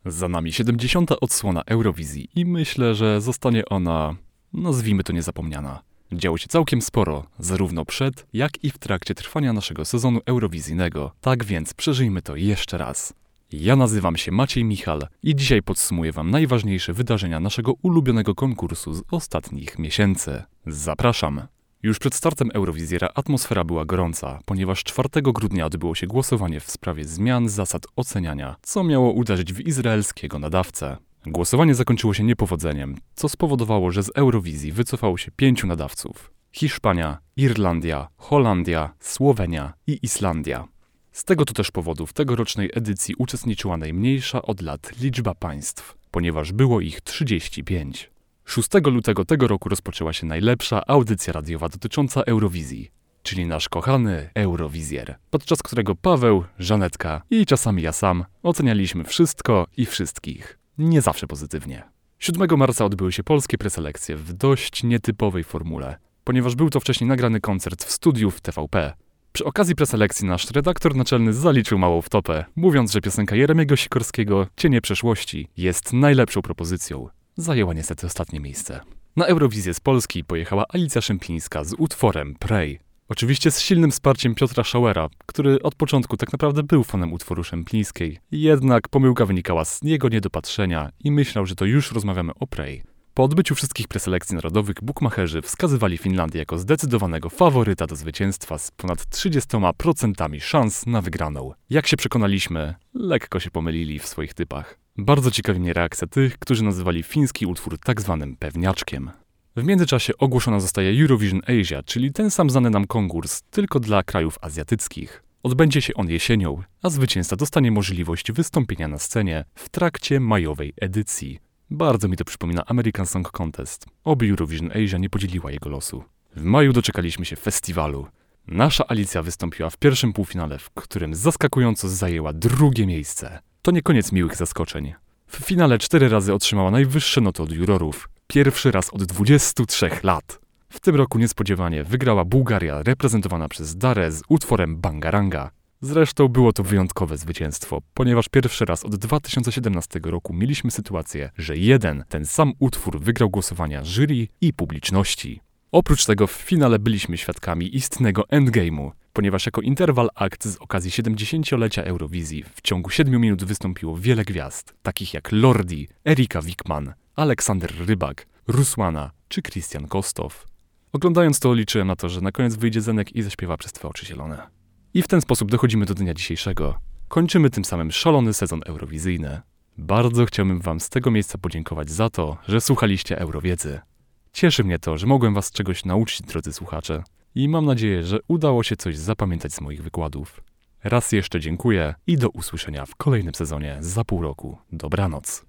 Za nami 70. odsłona Eurowizji i myślę, że zostanie ona, nazwijmy to, niezapomniana. Działo się całkiem sporo, zarówno przed, jak i w trakcie trwania naszego sezonu eurowizyjnego, tak więc przeżyjmy to jeszcze raz. Ja nazywam się Maciej Michal i dzisiaj podsumuję wam najważniejsze wydarzenia naszego ulubionego konkursu z ostatnich miesięcy. Zapraszam! Już przed startem Eurowizjera atmosfera była gorąca, ponieważ 4 grudnia odbyło się głosowanie w sprawie zmian zasad oceniania, co miało uderzyć w izraelskiego nadawcę. Głosowanie zakończyło się niepowodzeniem, co spowodowało, że z Eurowizji wycofało się 5 nadawców: Hiszpania, Irlandia, Holandia, Słowenia i Islandia. Z tego to też powodu w tegorocznej edycji uczestniczyła najmniejsza od lat liczba państw, ponieważ było ich 35. 6 lutego tego roku rozpoczęła się najlepsza audycja radiowa dotycząca Eurowizji, czyli nasz kochany Eurowizjer, podczas którego Paweł, Żanetka i czasami ja sam ocenialiśmy wszystko i wszystkich. Nie zawsze pozytywnie. 7 marca odbyły się polskie preselekcje w dość nietypowej formule, ponieważ był to wcześniej nagrany koncert w studiu w TVP. Przy okazji preselekcji nasz redaktor naczelny zaliczył małą wtopę, mówiąc, że piosenka Jeremiego Sikorskiego „Cienie przeszłości” jest najlepszą propozycją. Zajęła niestety ostatnie miejsce. Na Eurowizję z Polski pojechała Alicja Szemplińska z utworem Pray. Oczywiście z silnym wsparciem Piotra Schauera, który od początku tak naprawdę był fanem utworu Szemplińskiej. Jednak pomyłka wynikała z jego niedopatrzenia i myślał, że to już rozmawiamy o Pray. Po odbyciu wszystkich preselekcji narodowych bukmacherzy wskazywali Finlandię jako zdecydowanego faworyta do zwycięstwa z ponad 30% szans na wygraną. Jak się przekonaliśmy, lekko się pomylili w swoich typach. Bardzo ciekawi mnie reakcja tych, którzy nazywali fiński utwór tak zwanym pewniaczkiem. W międzyczasie ogłoszona zostaje Eurovision Asia, czyli ten sam znany nam konkurs, tylko dla krajów azjatyckich. Odbędzie się on jesienią, a zwycięzca dostanie możliwość wystąpienia na scenie w trakcie majowej edycji. Bardzo mi to przypomina American Song Contest, oby Eurovision Asia nie podzieliła jego losu. W maju doczekaliśmy się festiwalu. Nasza Alicja wystąpiła w pierwszym półfinale, w którym zaskakująco zajęła 2. miejsce. To nie koniec miłych zaskoczeń. W finale 4 razy otrzymała najwyższe noty od jurorów. Pierwszy raz od 23 lat. W tym roku niespodziewanie wygrała Bułgaria, reprezentowana przez Darę z utworem Bangaranga. Zresztą było to wyjątkowe zwycięstwo, ponieważ pierwszy raz od 2017 roku mieliśmy sytuację, że ten sam utwór wygrał głosowania jury i publiczności. Oprócz tego w finale byliśmy świadkami istnego endgame'u, ponieważ jako interwal akt z okazji 70-lecia Eurowizji w ciągu 7 minut wystąpiło wiele gwiazd, takich jak Lordi, Erika Wikman, Aleksander Rybak, Rusłana czy Krystian Kostow. Oglądając to liczyłem na to, że na koniec wyjdzie Zenek i zaśpiewa Przez Twe oczy zielone. I w ten sposób dochodzimy do dnia dzisiejszego. Kończymy tym samym szalony sezon eurowizyjny. Bardzo chciałbym wam z tego miejsca podziękować za to, że słuchaliście Eurowiedzy. Cieszy mnie to, że mogłem was czegoś nauczyć, drodzy słuchacze. I mam nadzieję, że udało się coś zapamiętać z moich wykładów. Raz jeszcze dziękuję i do usłyszenia w kolejnym sezonie za pół roku. Dobranoc.